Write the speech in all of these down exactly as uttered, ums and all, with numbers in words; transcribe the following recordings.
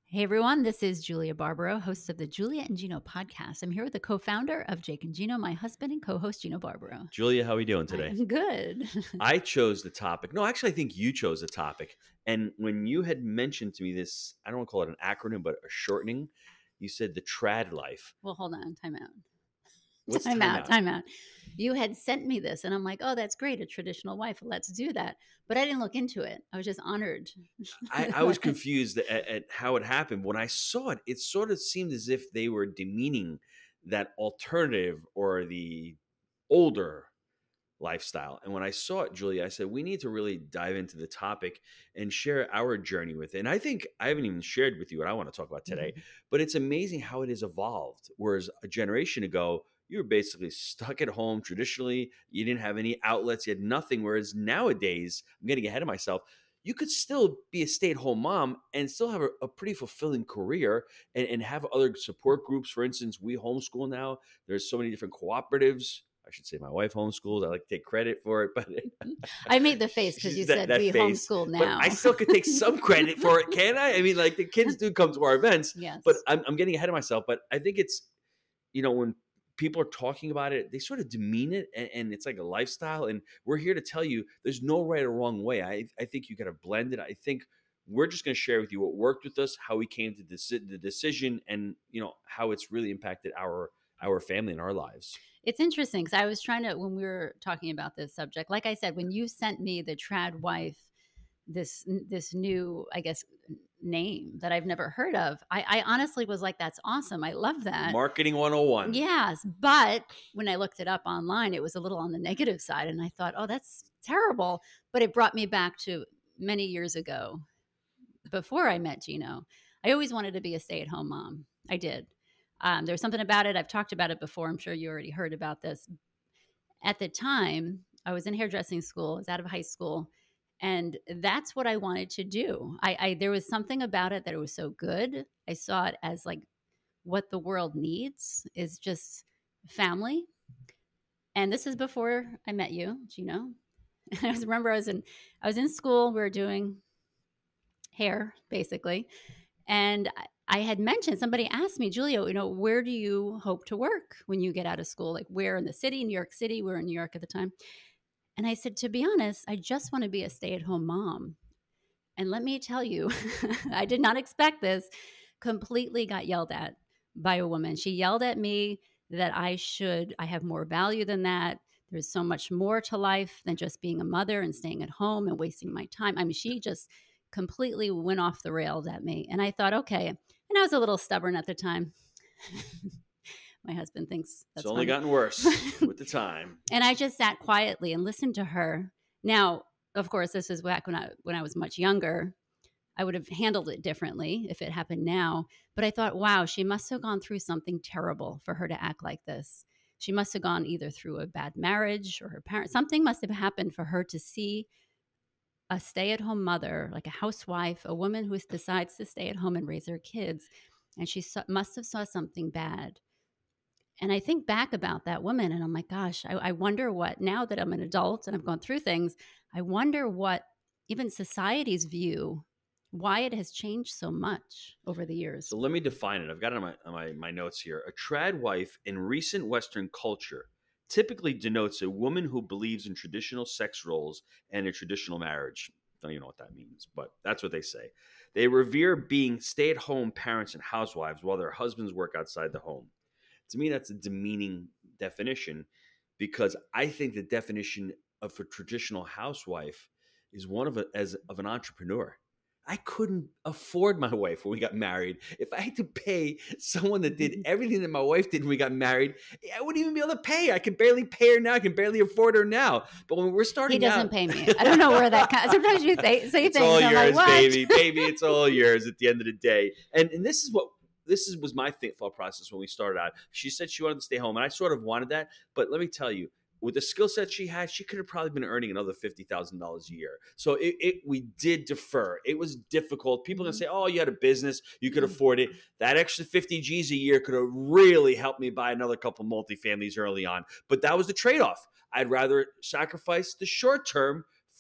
Hey everyone, this is Julia Barbaro, host of the Julia and Gino podcast. I'm here with the co-founder of Jake and Gino, my husband and co-host Gino Barbaro. Julia, how are we doing today? I'm good. I chose the topic. No, actually, I think you chose the topic. And when you had mentioned to me this, I don't want to call it an acronym, but a shortening, you said the trad life. Well, hold on, time out. What's time, time out, out? time out. You had sent me this, and I'm like, oh, that's great, a traditional wife. Let's do that. But I didn't look into it. I was just honored. I, I was confused at, at how it happened. When I saw it, it sort of seemed as if they were demeaning that alternative or the older lifestyle. And when I saw it, Julia, I said, we need to really dive into the topic and share our journey with it. And I think I haven't even shared with you what I want to talk about today, mm-hmm. but it's amazing how it has evolved. Whereas a generation ago, you were basically stuck at home traditionally. You didn't have any outlets. You had nothing. Whereas nowadays, I'm getting ahead of myself, you could still be a stay-at-home mom and still have a, a pretty fulfilling career and, and have other support groups. For instance, we homeschool now. There's so many different cooperatives. I should say my wife homeschooled. I like to take credit for it, but I made the face because you that, said that we face. homeschool now. But I still could take some credit for it, can I? I mean, like the kids do come to our events, yes. but I'm, I'm getting ahead of myself. But I think it's, you know, when people are talking about it, they sort of demean it, and, and it's like a lifestyle. And we're here to tell you there's no right or wrong way. I, I think you got to blend it. I think we're just going to share with you what worked with us, how we came to this, the decision, and you know how it's really impacted our our family and our lives. It's interesting because I was trying to, when we were talking about this subject, like I said, when you sent me the trad wife, this this new, I guess, name that I've never heard of, I, I honestly was like, that's awesome. I love that. Marketing one oh one. Yes. But when I looked it up online, it was a little on the negative side. And I thought, oh, that's terrible. But it brought me back to many years ago before I met Gino. I always wanted to be a stay-at-home mom. I did. Um, there's something about it. I've talked about it before. I'm sure you already heard about this. At the time, I was in hairdressing school. I was out of high school. And that's what I wanted to do. I, I there was something about it that it was so good. I saw it as like what the world needs is just family. And this is before I met you, Gino. I was, remember I was in I was in school. We were doing hair, basically. And I, I had mentioned, somebody asked me, Julia, you know, where do you hope to work when you get out of school? Like where in the city, New York City? We were in New York at the time. And I said, to be honest, I just want to be a stay-at-home mom. And let me tell you, I did not expect this, completely got yelled at by a woman. She yelled at me that I should, I have more value than that. There's so much more to life than just being a mother and staying at home and wasting my time. I mean, she just completely went off the rails at me. And I thought, okay. And I was a little stubborn at the time. My husband thinks that's It's only funny. gotten worse with the time. And I just sat quietly and listened to her. Now, of course, this is back when I when I was much younger. I would have handled it differently if it happened now. But I thought, wow, she must have gone through something terrible for her to act like this. She must have gone either through a bad marriage or her parents. Something must have happened for her to see a stay-at-home mother, like a housewife, a woman who decides to stay at home and raise her kids. And she saw, must have saw something bad. And I think back about that woman and I'm like, gosh, I, I wonder what, now that I'm an adult and I've gone through things, I wonder what even society's view, why it has changed so much over the years. So let me define it. I've got it on my, on my, my notes here. A trad wife in recent Western culture typically denotes a woman who believes in traditional sex roles and a traditional marriage. Don't even know what that means, but that's what they say. They revere being stay-at-home parents and housewives while their husbands work outside the home. To me, that's a demeaning definition because I think the definition of a traditional housewife is one of a, as of an entrepreneur. I couldn't afford my wife when we got married. If I had to pay someone that did everything that my wife did when we got married, I wouldn't even be able to pay her. I can barely pay her now. I can barely afford her now. But when we're starting out. He doesn't out, pay me. I don't know where that comes. Sometimes you say, say it's things. all I'm yours, like, baby. Baby, it's all yours at the end of the day. And, and this is what This is, was my thought process when we started out. She said she wanted to stay home, and I sort of wanted that. But let me tell you, with the skill set she had, she could have probably been earning another fifty thousand dollars a year. So it, it we did defer. It was difficult. People are going to say, oh, you had a business. You could afford it. That extra fifty G's a year could have really helped me buy another couple multifamilies early on. But that was the trade-off. I'd rather sacrifice the short term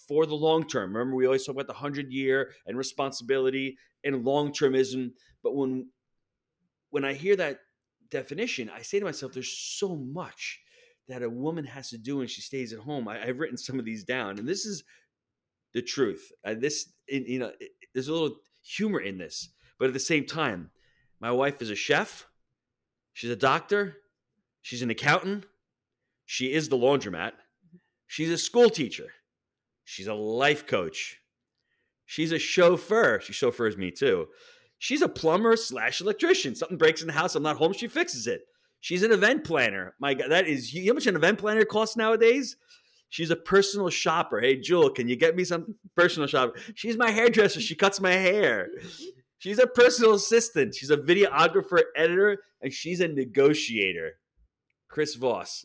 for the long term. Remember, we always talk about the hundred year and responsibility and long termism. But when when I hear that definition, I say to myself, there's so much that a woman has to do when she stays at home. I, I've written some of these down, and this is the truth. Uh, this, you know, it, there's a little humor in this, but at the same time, my wife is a chef. She's a doctor. She's an accountant. She is the laundromat. She's a school teacher. She's a life coach. She's a chauffeur. She chauffeurs me too. She's a plumber slash electrician. Something breaks in the house, I'm not home, she fixes it. She's an event planner. My God, that is, you know how much an event planner costs nowadays? She's a personal shopper. Hey, Jewel, can you get me some personal shopper? She's my hairdresser. She cuts my hair. She's a personal assistant. She's a videographer, editor, and she's a negotiator. Chris Voss.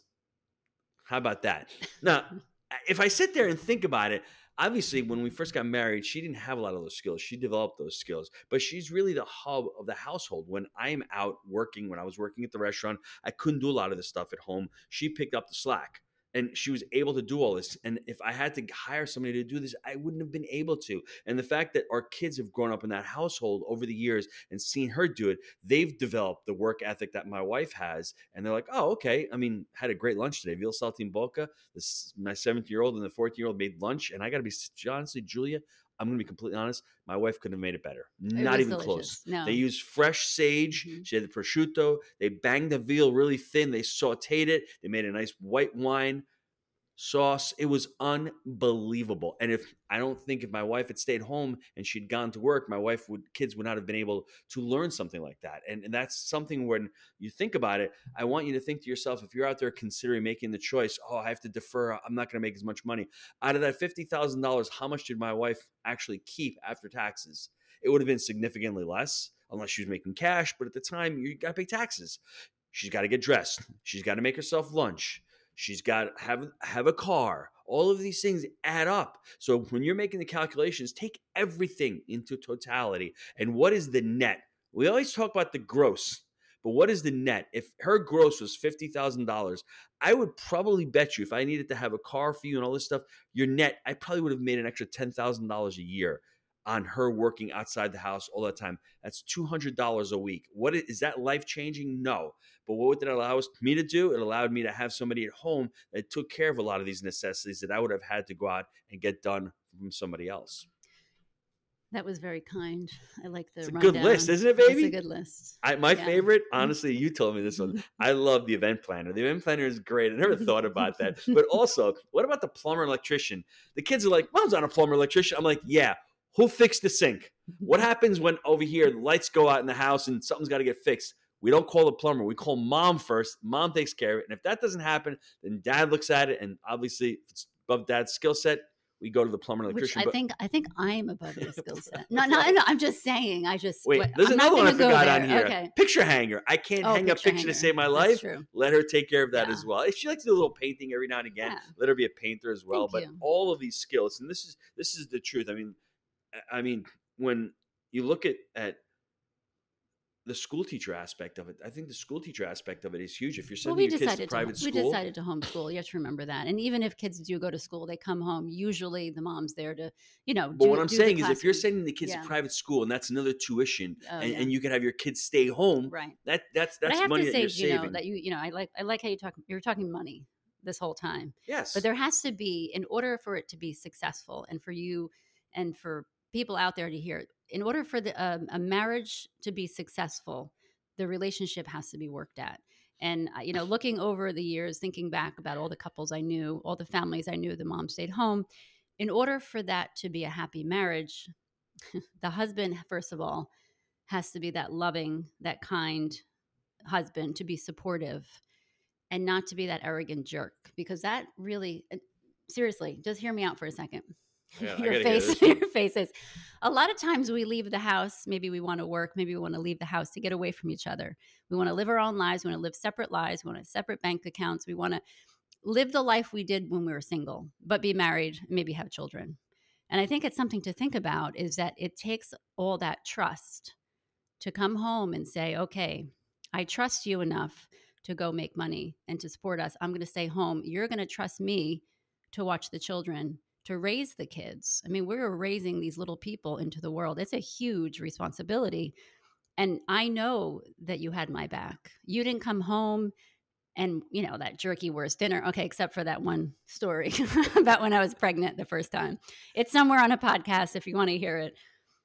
How about that? Now, if I sit there and think about it, obviously, when we first got married, she didn't have a lot of those skills. She developed those skills, but she's really the hub of the household. When I'm out working, when I was working at the restaurant, I couldn't do a lot of this stuff at home. She picked up the slack. And she was able to do all this. And if I had to hire somebody to do this, I wouldn't have been able to. And the fact that our kids have grown up in that household over the years and seen her do it, they've developed the work ethic that my wife has. And they're like, oh, okay. I mean, had a great lunch today. Veal saltimbocca. This my seventh-year-old and the fourteen-year-old made lunch. And I got to be honestly, Julia, I'm going to be completely honest. My wife couldn't have made it better. It Not was even delicious. close. No. They used fresh sage. Mhm. She had the prosciutto. They banged the veal really thin. They sauteed it. They made a nice white wine sauce. It was unbelievable. And if I don't think if my wife had stayed home and she'd gone to work, my wife would kids would not have been able to learn something like that. And, and that's something when you think about it, I want you to think to yourself, if you're out there considering making the choice, oh, I have to defer, I'm not going to make as much money. Out of that fifty thousand dollars, how much did my wife actually keep after taxes? It would have been significantly less unless she was making cash. But at the time, you got to pay taxes. She's got to get dressed. She's got to make herself lunch. She's got to have, have a car. All of these things add up. So when you're making the calculations, take everything into totality. And what is the net? We always talk about the gross, but what is the net? If her gross was fifty thousand dollars, I would probably bet you if I needed to have a car for you and all this stuff, your net, I probably would have made an extra ten thousand dollars a year on her working outside the house all the time. That's two hundred dollars a week. What is, is that life-changing? No. But what did it allow us, me to do? It allowed me to have somebody at home that took care of a lot of these necessities that I would have had to go out and get done from somebody else. That was very kind. I like the It's a rundown. good list, isn't it, baby? It's a good list. I, my Yeah. favorite, honestly, you told me this one. I love the event planner. The event planner is great. I never thought about that. But also, what about the plumber and electrician? The kids are like, Mom's not a plumber electrician. I'm like, yeah. Who fixed the sink? What happens when over here the lights go out in the house and something's got to get fixed? We don't call the plumber. We call mom first. Mom takes care of it. And if that doesn't happen, then dad looks at it. And obviously, if it's above dad's skill set, we go to the plumber and Which electrician. I But think I think I'm above the skill set. No, no, no, I'm just saying. I just wait, what- there's I'm not another one I gonna go forgot there. on here. Okay. Picture hanger. I can't Oh, hang a picture picture to hanger. save my That's life. true. Let her take care of that Yeah. as well. If she likes to do a little painting every now and again, Yeah. let her be a painter as well. Thank But you. all of these skills, and this is this is the truth. I mean, I mean, when you look at at the school teacher aspect of it, I think the school teacher aspect of it is huge. If you're Well, sending we your kids to decided to, private we school, decided to homeschool. You have to remember that. And even if kids do go to school, they come home. Usually, the mom's there to, you know. but do, what I'm do the saying is, if you're classroom. sending the kids Yeah. to private school and that's another tuition, Oh, and, yeah. and you can have your kids stay home, Right. that that's But I that's have money to that say, you're you know, saving. that you, you know, I like, I like how you talk. You were talking money this whole time. Yes, But there has to be, in order for it to be successful, and for you, and for people out there to hear it, in order for the um, a marriage to be successful, the relationship has to be worked at. And uh, you know, looking over the years, thinking back about all the couples I knew, all the families I knew, the mom stayed home. In order for that to be a happy marriage, the husband, first of all, has to be that loving, that kind husband, to be supportive, and not to be that arrogant jerk, because that really, uh, seriously, just hear me out for a second. I gotta- I your gotta hear face, this. your face is. A lot of times we leave the house. Maybe we want to work. Maybe we want to leave the house to get away from each other. We want to live our own lives. We want to live separate lives. We want to have separate bank accounts. We want to live the life we did when we were single, but be married, maybe have children. And I think it's something to think about, is that it takes all that trust to come home and say, okay, I trust you enough to go make money and to support us. I'm going to stay home. You're going to trust me to watch the children to raise the kids. I mean, we're raising these little people into the world. It's a huge responsibility. And I know that you had my back. You didn't come home and, you know, that jerky wurst dinner. Okay, except for that one story about when I was pregnant the first time. It's somewhere on a podcast if you want to hear it.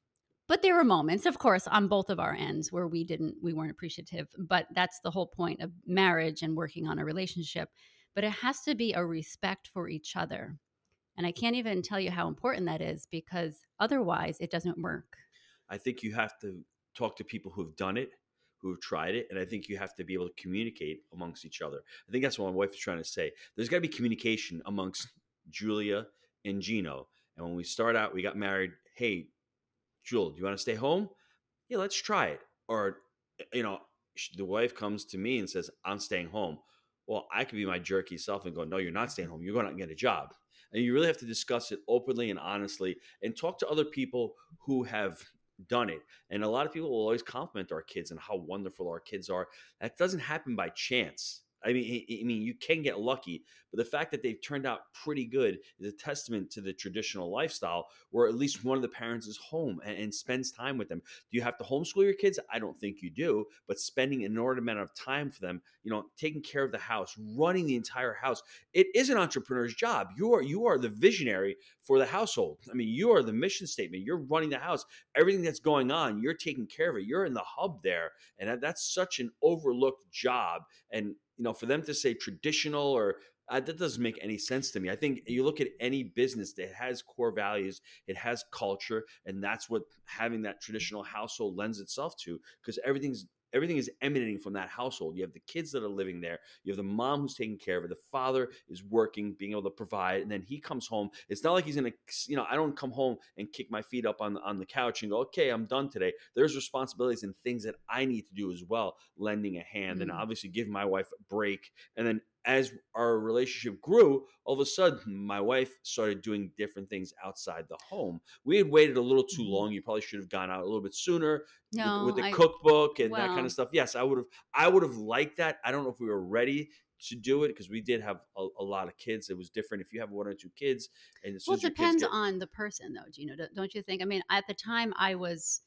But there were moments, of course, on both of our ends where we didn't, we weren't appreciative. But that's the whole point of marriage and working on a relationship. But it has to be a respect for each other. And I can't even tell you how important that is, because otherwise it doesn't work. I think you have to talk to people who have done it, who have tried it, and I think you have to be able to communicate amongst each other. I think that's what my wife is trying to say. There's got to be communication amongst Julia and Gino. And when we start out, we got married. Hey, Jewel, do you want to stay home? Yeah, let's try it. Or, you know, the wife comes to me and says, I'm staying home. Well, I could be my jerky self and go, no, you're not staying home. You're going out and get a job. And you really have to discuss it openly and honestly and talk to other people who have done it. And a lot of people will always compliment our kids and how wonderful our kids are. That doesn't happen by chance. I mean, I mean, you can get lucky, but the fact that they've turned out pretty good is a testament to the traditional lifestyle where at least one of the parents is home and, and spends time with them. Do you have to homeschool your kids? I don't think you do, but spending an inordinate amount of time for them, you know, taking care of the house, running the entire house, it is an entrepreneur's job. You are, you are the visionary for the household. I mean, you are the mission statement. You're running the house. Everything that's going on, you're taking care of it. You're in the hub there. And that, that's such an overlooked job. And you know, for them to say traditional or uh, that doesn't make any sense to me. I think you look at any business that has core values, it has culture, and that's what having that traditional household lends itself to, because everything's everything is emanating from that household. You have the kids that are living there. You have the mom who's taking care of it. The father is working, being able to provide, and then he comes home. It's not like he's going to, you know, I don't come home and kick my feet up on, on the couch and go, okay, I'm done today. There's responsibilities and things that I need to do as well, lending a hand, mm-hmm. and obviously give my wife a break. And then as our relationship grew, all of a sudden, my wife started doing different things outside the home. We had waited a little too long. You probably should have gone out a little bit sooner no, with, with the I, cookbook and well, that kind of stuff. Yes, I would have. I would have liked that. I don't know if we were ready to do it because we did have a, a lot of kids. It was different if you have one or two kids. And as soon well, as it depends get... on the person, though, Gino. Don't you think? I mean, at the time, I was,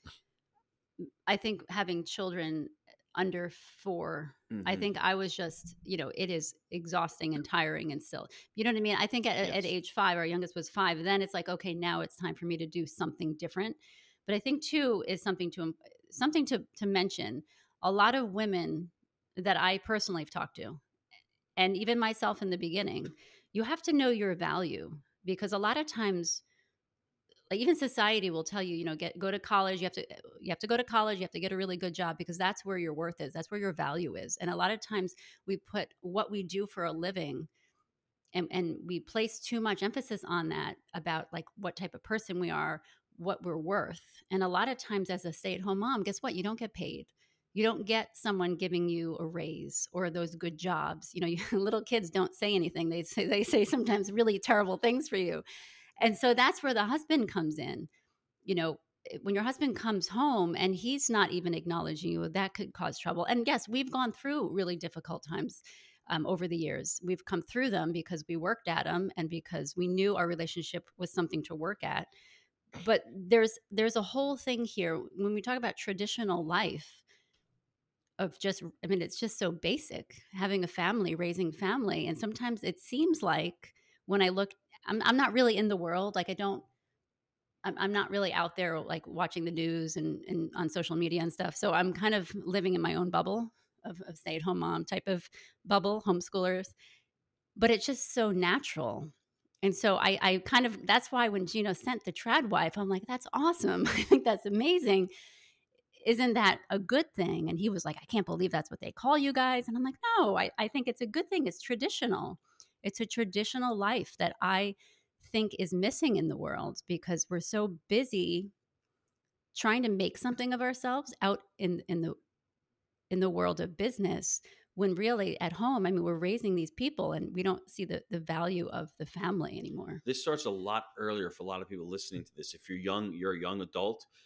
I think, having children under four, mm-hmm. I think I was just, you know, it is exhausting and tiring and still, you know what I mean? I think at, yes. at age five, our youngest was five. Then it's like, okay, now it's time for me to do something different. But I think too is something to, something to, to mention. A lot of women that I personally have talked to, and even myself in the beginning, you have to know your value, because a lot of times, like even society will tell you, you know, get go to college. You have to you have to go to college. You have to get a really good job, because that's where your worth is. That's where your value is. And a lot of times we put what we do for a living, and, and we place too much emphasis on that, about like what type of person we are, what we're worth. And a lot of times as a stay-at-home mom, guess what? You don't get paid. You don't get someone giving you a raise or those good jobs. You know, you, little kids don't say anything. They say, they say sometimes really terrible things for you. And so that's where the husband comes in. You know, when your husband comes home and he's not even acknowledging you, that could cause trouble. And yes, we've gone through really difficult times um, over the years. We've come through them because we worked at them and because we knew our relationship was something to work at. But there's there's a whole thing here when we talk about traditional life of just, I mean, it's just so basic, having a family, raising family. And sometimes it seems like when I look, I'm, I'm not really in the world. Like I don't, I'm, I'm not really out there like watching the news and, and on social media and stuff. So I'm kind of living in my own bubble of, of stay-at-home mom type of bubble, homeschoolers. But it's just so natural. And so I, I kind of, that's why when Gino sent the trad wife, I'm like, that's awesome. I think that's amazing. Isn't that a good thing? And he was like, I can't believe that's what they call you guys. And I'm like, no, I, I think it's a good thing. It's traditional. It's a traditional life that I think is missing in the world, because we're so busy trying to make something of ourselves out in, in the in the world of business, when really at home, I mean, we're raising these people and we don't see the, the value of the family anymore. This starts a lot earlier for a lot of people listening to this. If you're young, you're a young adult,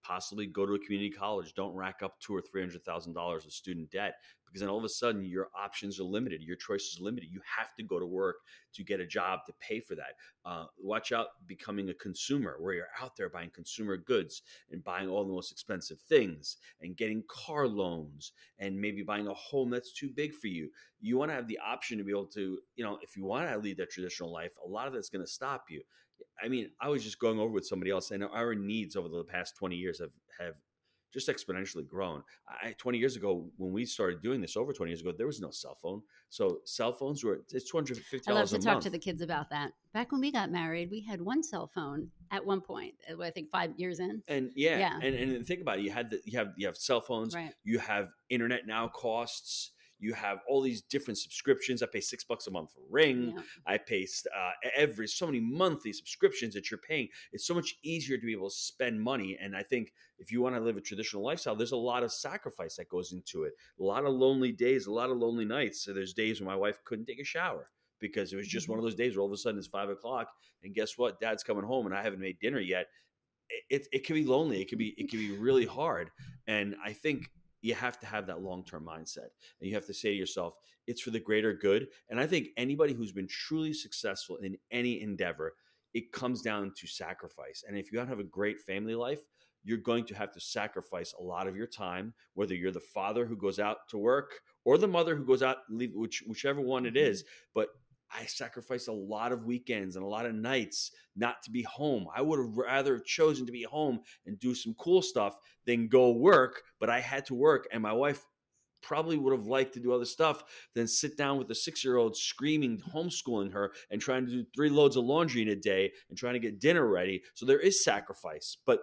possibly go to a community college. Don't rack up two or three hundred thousand dollars of student debt, because then all of a sudden your options are limited, your choices are limited. You have to go to work to get a job to pay for that. Uh, watch out becoming a consumer, where you're out there buying consumer goods and buying all the most expensive things and getting car loans and maybe buying a home that's too big for you. You want to have the option to be able to, you know, if you want to lead that traditional life, a lot of that's going to stop you. I mean, I was just going over with somebody else, and our needs over the past twenty years have, have just exponentially grown. I, twenty years ago, when we started doing this, over twenty years ago, there was no cell phone. So cell phones were, it's two hundred fifty dollars a month. I love to talk to the kids about that. Back when we got married, we had one cell phone at one point, I think five years in. And yeah, yeah. And, and think about it. You had the, you have, you have cell phones, right. You have internet now costs. You have all these different subscriptions. I pay six bucks a month for Ring. Yeah. I pay uh, every so many monthly subscriptions that you're paying. It's so much easier to be able to spend money. And I think if you want to live a traditional lifestyle, there's a lot of sacrifice that goes into it. A lot of lonely days, a lot of lonely nights. So there's days when my wife couldn't take a shower because it was just one of those days where all of a sudden it's five o'clock, and guess what? Dad's coming home and I haven't made dinner yet. It it, it can be lonely. It can be it can be really hard. And I think you have to have that long-term mindset, and you have to say to yourself, it's for the greater good. And I think anybody who's been truly successful in any endeavor, it comes down to sacrifice. And if you want to have a great family life, you're going to have to sacrifice a lot of your time, whether you're the father who goes out to work or the mother who goes out, leave, which, whichever one it is. But I sacrificed a lot of weekends and a lot of nights not to be home. I would have rather chosen to be home and do some cool stuff than go work, but I had to work, and my wife probably would have liked to do other stuff than sit down with a six-year-old screaming, homeschooling her and trying to do three loads of laundry in a day and trying to get dinner ready. So there is sacrifice, but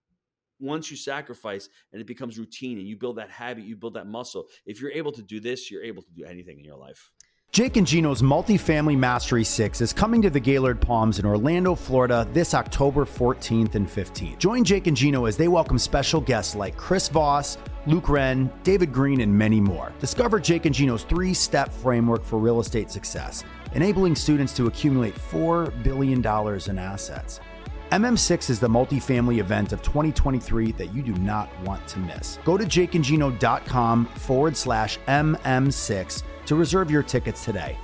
once you sacrifice and it becomes routine and you build that habit, you build that muscle. If you're able to do this, you're able to do anything in your life. Jake and Gino's Multifamily Mastery six is coming to the Gaylord Palms in Orlando, Florida this October fourteenth and fifteenth. Join Jake and Gino as they welcome special guests like Chris Voss, Luke Wren, David Green, and many more. Discover Jake and Gino's three-step framework for real estate success, enabling students to accumulate four billion dollars in assets. M M six is the multifamily event of twenty twenty-three that you do not want to miss. Go to jakeandgino.com forward slash MM6 to reserve your tickets today.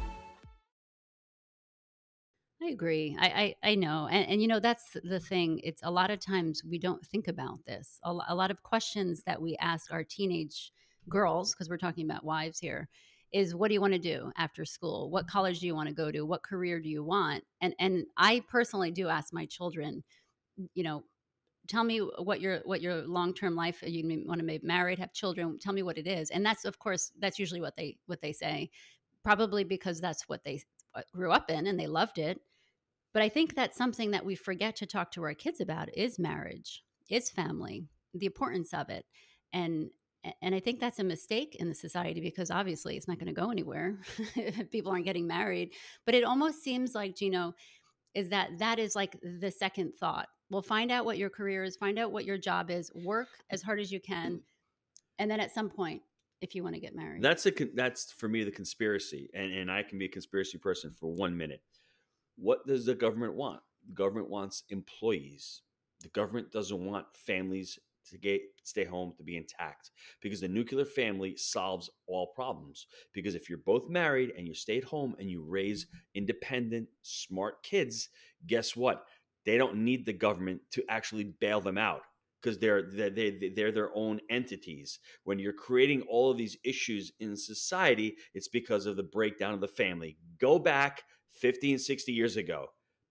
I agree. I I, I know. And, and, you know, that's the thing. It's a lot of times we don't think about this. A, a lot of questions that we ask our teenage girls, because we're talking about wives here, is what do you want to do after school? What college do you want to go to? What career do you want? And and I personally do ask my children, you know, tell me what your what your long-term life, you want to be married, have children, tell me what it is. And that's, of course, that's usually what they what they say, probably because that's what they grew up in and they loved it. But I think that's something that we forget to talk to our kids about is marriage, is family, the importance of it. And And I think that's a mistake in the society because obviously it's not going to go anywhere if people aren't getting married. But it almost seems like, Gino, is that that is like the second thought. Well, find out what your career is, find out what your job is, work as hard as you can. And then at some point, if you want to get married. That's a that's for me the conspiracy. And, and I can be a conspiracy person for one minute. What does the government want? The government wants employees. The government doesn't want families to get stay home, to be intact, because the nuclear family solves all problems. Because if you're both married and you stay at home and you raise independent, smart kids, guess what? They don't need the government to actually bail them out because they're they're, they they're their own entities. When you're creating all of these issues in society, it's because of the breakdown of the family. Go back fifty and sixty years ago.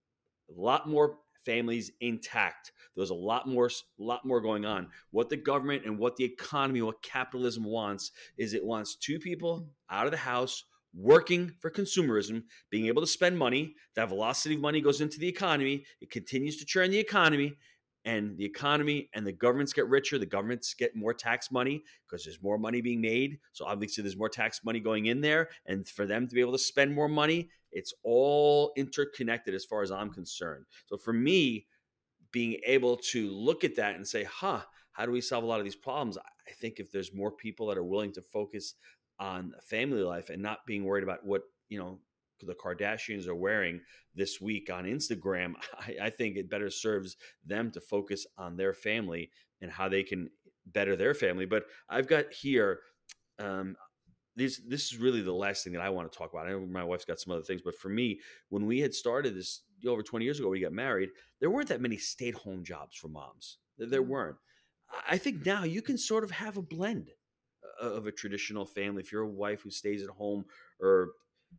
A lot more families intact. There's a lot more, lot more going on. What the government and what the economy, what capitalism wants is it wants two people out of the house working for consumerism, being able to spend money. That velocity of money goes into the economy. It continues to churn the economy, and the economy and the governments get richer. The governments get more tax money because there's more money being made. So obviously there's more tax money going in there, and for them to be able to spend more money, it's all interconnected as far as I'm concerned. So for me, being able to look at that and say, huh, how do we solve a lot of these problems? I think if there's more people that are willing to focus on family life and not being worried about what, you know, the Kardashians are wearing this week on Instagram, I, I think it better serves them to focus on their family and how they can better their family. But I've got here, um, this this is really the last thing that I want to talk about. I know my wife's got some other things, but for me, when we had started this over twenty years ago, we got married, there weren't that many stay-at-home jobs for moms. There weren't. I think now you can sort of have a blend of a traditional family. If you're a wife who stays at home, or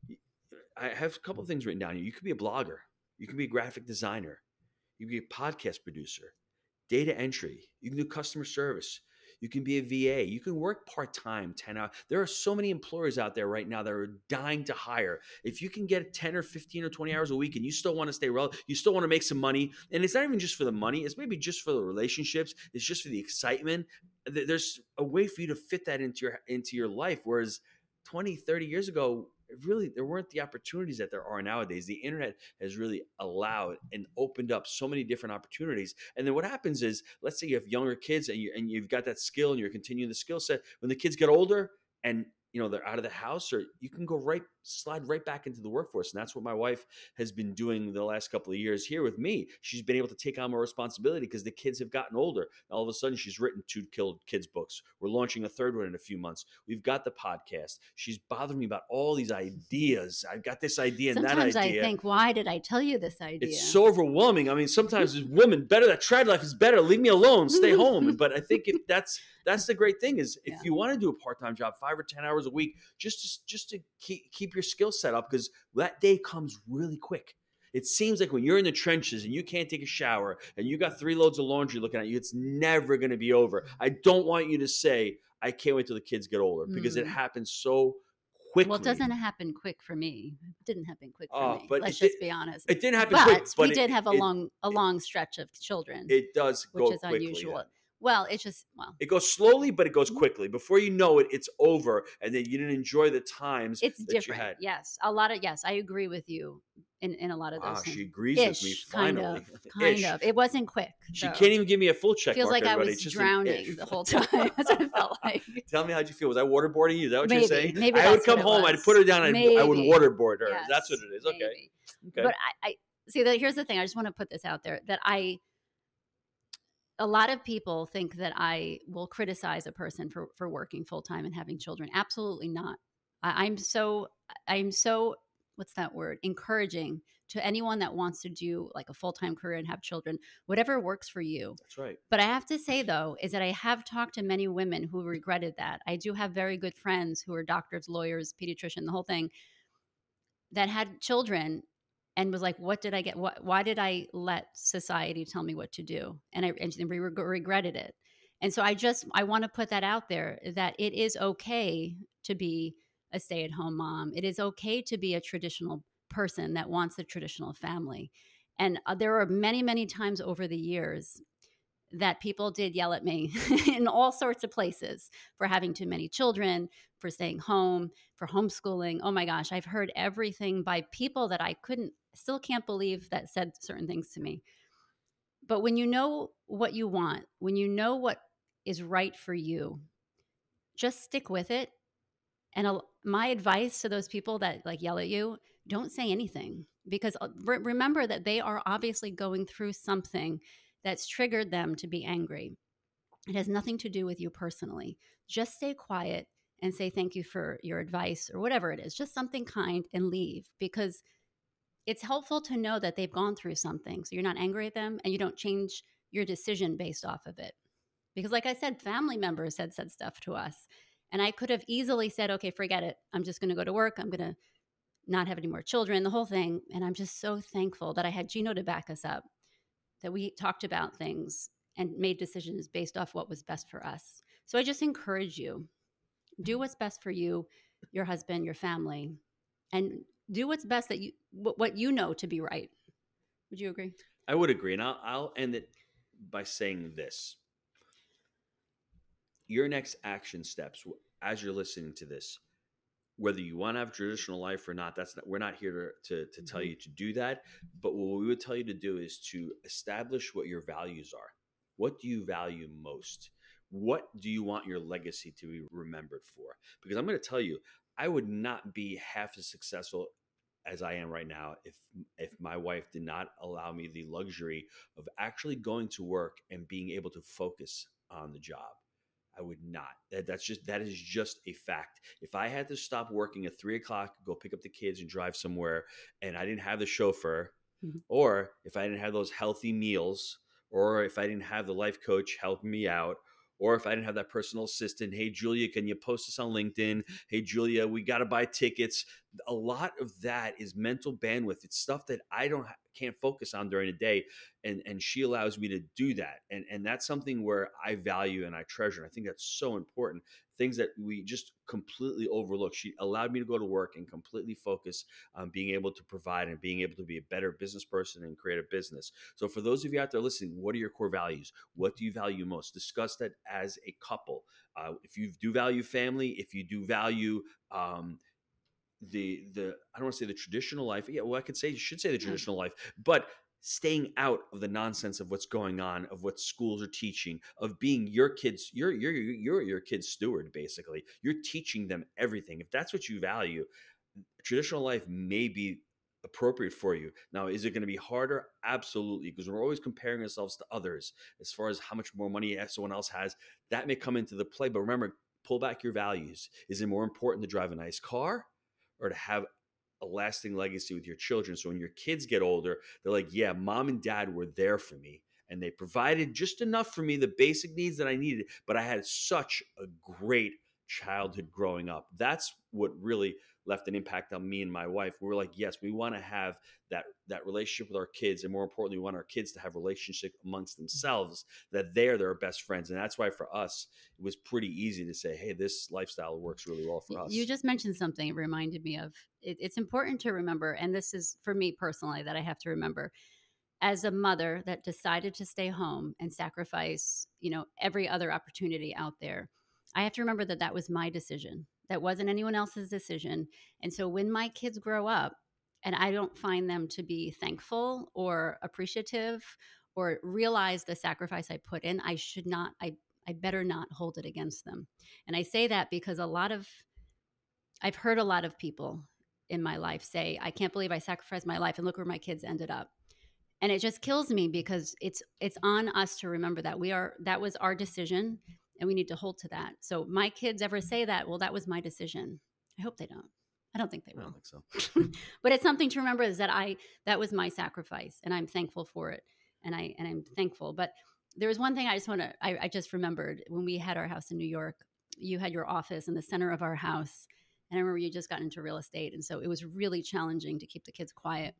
I have a couple of things written down here. You could be a blogger. You can be a graphic designer. You can be a podcast producer, data entry. You can do customer service. You can be a V A. You can work part-time, ten hours. There are so many employers out there right now that are dying to hire. If you can get ten or fifteen or twenty hours a week and you still want to stay relevant, you still want to make some money, and it's not even just for the money, it's maybe just for the relationships, it's just for the excitement. There's a way for you to fit that into your into your life. Whereas twenty, thirty years ago, really, there weren't the opportunities that there are nowadays. The internet has really allowed and opened up so many different opportunities. And then what happens is, let's say you have younger kids and, you, and you've got that skill and you're continuing the skill set. When the kids get older and you know they're out of the house, or you can go right, slide right back into the workforce. And that's what my wife has been doing the last couple of years here with me. She's been able to take on more responsibility because the kids have gotten older. All of a sudden, she's written two killed kids books. We're launching a third one in a few months. We've got the podcast. She's bothering me about all these ideas. I've got this idea and sometimes that idea. I think, why did I tell you this idea? It's so overwhelming. I mean, sometimes as women, better that trad life is better. Leave me alone. Stay home. But I think if that's that's the great thing is if yeah. you want to do a part-time job, five or ten hours a week, just to, just to keep, keep your skill set up, because that day comes really quick. It seems like when you're in the trenches and you can't take a shower and you got three loads of laundry looking at you, it's never going to be over. I don't want you to say, I can't wait till the kids get older, because mm. it happens so quickly. Well, it doesn't happen quick for me. It didn't happen quick for oh, me. But Let's did, just be honest. It didn't happen but quick. But we it, did have a it, long a long stretch of children. It does go which is quickly, unusual. Yeah. Well, it's just, well. It goes slowly, but it goes quickly. Before you know it, it's over, and then you didn't enjoy the times it's that different. you had. Yes. A lot of, yes, I agree with you in, in a lot of those wow, things. She agrees Ish, with me, finally. Kind of. Kind Ish. of. It wasn't quick. She though. can't even give me a full check Feels mark, like everybody. I was it's just drowning the whole time. That's what it felt like. Tell me, how'd you feel? Was I waterboarding you? Is that what maybe, you're saying? Maybe I would come home, I'd put her down, and I would waterboard her. Yes, that's what it is. Okay. Maybe. Okay. But I, I see that. Here's the thing. I just want to put this out there that I, a lot of people think that I will criticize a person for, for working full time and having children. Absolutely not. I, I'm so, I'm so, what's that word? Encouraging to anyone that wants to do like a full-time career and have children, whatever works for you. That's right. But I have to say though, is that I have talked to many women who regretted that. I do have very good friends who are doctors, lawyers, pediatrician, the whole thing, that had children and was like, what did I get? What, why did I let society tell me what to do? And I and re- regretted it. And so I just, I want to put that out there, that it is okay to be a stay-at-home mom. It is okay to be a traditional person that wants a traditional family. And uh, there are many, many times over the years that people did yell at me in all sorts of places for having too many children, for staying home, for homeschooling. Oh my gosh, I've heard everything by people that I couldn't, still can't believe that said certain things to me. But when you know what you want, when you know what is right for you, just stick with it. And uh, my advice to those people that like yell at you, don't say anything, because re- remember that they are obviously going through something that's triggered them to be angry. It has nothing to do with you personally. Just stay quiet and say thank you for your advice or whatever it is. Just something kind and leave, because it's helpful to know that they've gone through something. So you're not angry at them and you don't change your decision based off of it. Because like I said, family members had said stuff to us. And I could have easily said, okay, forget it. I'm just going to go to work. I'm going to not have any more children, the whole thing. And I'm just so thankful that I had Gino to back us up, that we talked about things and made decisions based off what was best for us. So I just encourage you, do what's best for you, your husband, your family, and do what's best that you, what you know to be right. Would you agree? I would agree. And I'll, I'll end it by saying this. Your next action steps as you're listening to this, whether you want to have a traditional life or not, that's not, we're not here to, to, to tell you to do that. But what we would tell you to do is to establish what your values are. What do you value most? What do you want your legacy to be remembered for? Because I'm going to tell you, I would not be half as successful as I am right now if if my wife did not allow me the luxury of actually going to work and being able to focus on the job. I would not. That, that's just that is just a fact. If I had to stop working at three o'clock, go pick up the kids and drive somewhere, and I didn't have the chauffeur, mm-hmm. or if I didn't have those healthy meals, or if I didn't have the life coach helping me out, or if I didn't have that personal assistant, hey, Julia, can you post this on LinkedIn? Hey, Julia, we got to buy tickets. A lot of that is mental bandwidth. It's stuff that I don't can't focus on during the day. And, and she allows me to do that. And, and that's something where I value and I treasure. And I think that's so important. Things that we just completely overlook. She allowed me to go to work and completely focus on being able to provide and being able to be a better business person and create a business. So for those of you out there listening, what are your core values? What do you value most? Discuss that as a couple. Uh, if you do value family, if you do value um, the, the I don't want to say the traditional life. Yeah, well, I could say, you should say the traditional life, but staying out of the nonsense of what's going on, of what schools are teaching, of being your kids, you're, you're, you're your kid's steward, basically. You're teaching them everything. If that's what you value, traditional life may be appropriate for you. Now, is it going to be harder? Absolutely, because we're always comparing ourselves to others as far as how much more money someone else has. That may come into the play, but remember, pull back your values. Is it more important to drive a nice car or to have a lasting legacy with your children? So when your kids get older, they're like, yeah, mom and dad were there for me and they provided just enough for me, the basic needs that I needed, but I had such a great childhood growing up. That's what really left an impact on me and my wife. We were like, yes, we want to have that that relationship with our kids, and more importantly, we want our kids to have relationship amongst themselves, that they're their best friends. And that's why for us, it was pretty easy to say, hey, this lifestyle works really well for us. You just mentioned something it reminded me of. It, it's important to remember, and this is for me personally that I have to remember, as a mother that decided to stay home and sacrifice, you know, every other opportunity out there, I have to remember that that was my decision. That wasn't anyone else's decision. And so when my kids grow up and I don't find them to be thankful or appreciative or realize the sacrifice I put in, I should not, I, I better not hold it against them. And I say that because a lot of, I've heard a lot of people in my life say, I can't believe I sacrificed my life and look where my kids ended up. And it just kills me because it's, it's on us to remember that we are, that was our decision. And we need to hold to that. So my kids ever say that, well, that was my decision. I hope they don't. I don't think they will. I don't think so. But it's something to remember is that I, that was my sacrifice and I'm thankful for it. And I, and I'm thankful. But there was one thing I just want to, I, I just remembered when we had our house in New York, you had your office in the center of our house. And I remember you just got into real estate. And so it was really challenging to keep the kids quiet.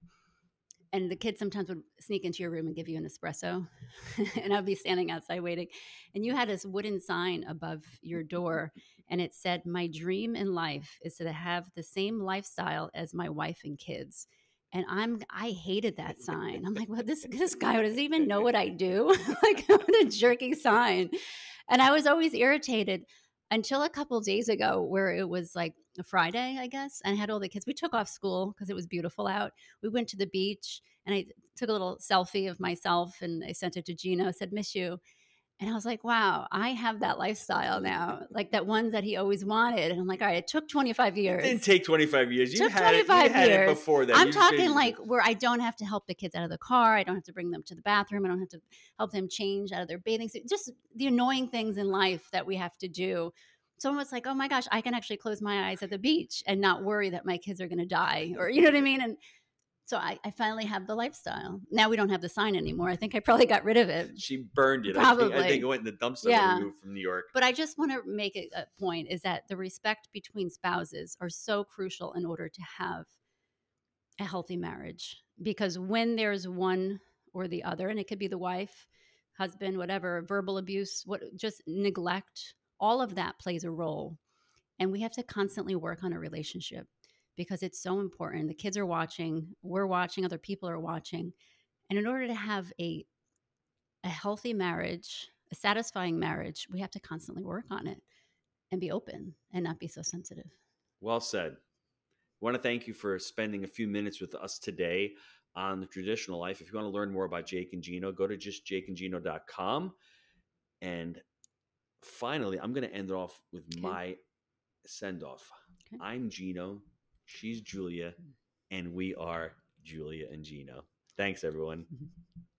And the kids sometimes would sneak into your room and give you an espresso. And I'd be standing outside waiting. And you had this wooden sign above your door. And it said, my dream in life is to have the same lifestyle as my wife and kids. And I'm, I hated that sign. I'm like, well, this, this guy doesn't even know what I do. Like, what a jerky sign. And I was always irritated until a couple of days ago where it was like a Friday, I guess, and I had all the kids. We took off school because it was beautiful out. We went to the beach and I took a little selfie of myself and I sent it to Gino. I said, miss you. And I was like, wow, I have that lifestyle now, like that one that he always wanted. And I'm like, all right, it took twenty-five years. It didn't take twenty-five years. You took had, it, you had it before that. I'm you talking just, like where I don't have to help the kids out of the car. I don't have to bring them to the bathroom. I don't have to help them change out of their bathing suit. Just the annoying things in life that we have to do. Someone was like, oh my gosh, I can actually close my eyes at the beach and not worry that my kids are going to die, or, you know what I mean? And so I, I finally have the lifestyle. Now we don't have the sign anymore. I think I probably got rid of it. She burned it. Probably. I think, I think it went in the dumpster yeah. when we moved from New York. But I just want to make a, a point is that the respect between spouses are so crucial in order to have a healthy marriage. Because when there's one or the other, and it could be the wife, husband, whatever, verbal abuse, what just neglect, all of that plays a role. And we have to constantly work on a relationship because it's so important. The kids are watching, we're watching, other people are watching. And in order to have a, a healthy marriage, a satisfying marriage, we have to constantly work on it and be open and not be so sensitive. Well said. I want to thank you for spending a few minutes with us today on the traditional life. If you want to learn more about Jake and Gino, go to just jake and gino dot com. And finally, I'm going to end off with okay. my send-off. Okay. I'm Gino. She's Julia. And we are Julia and Gino. Thanks, everyone.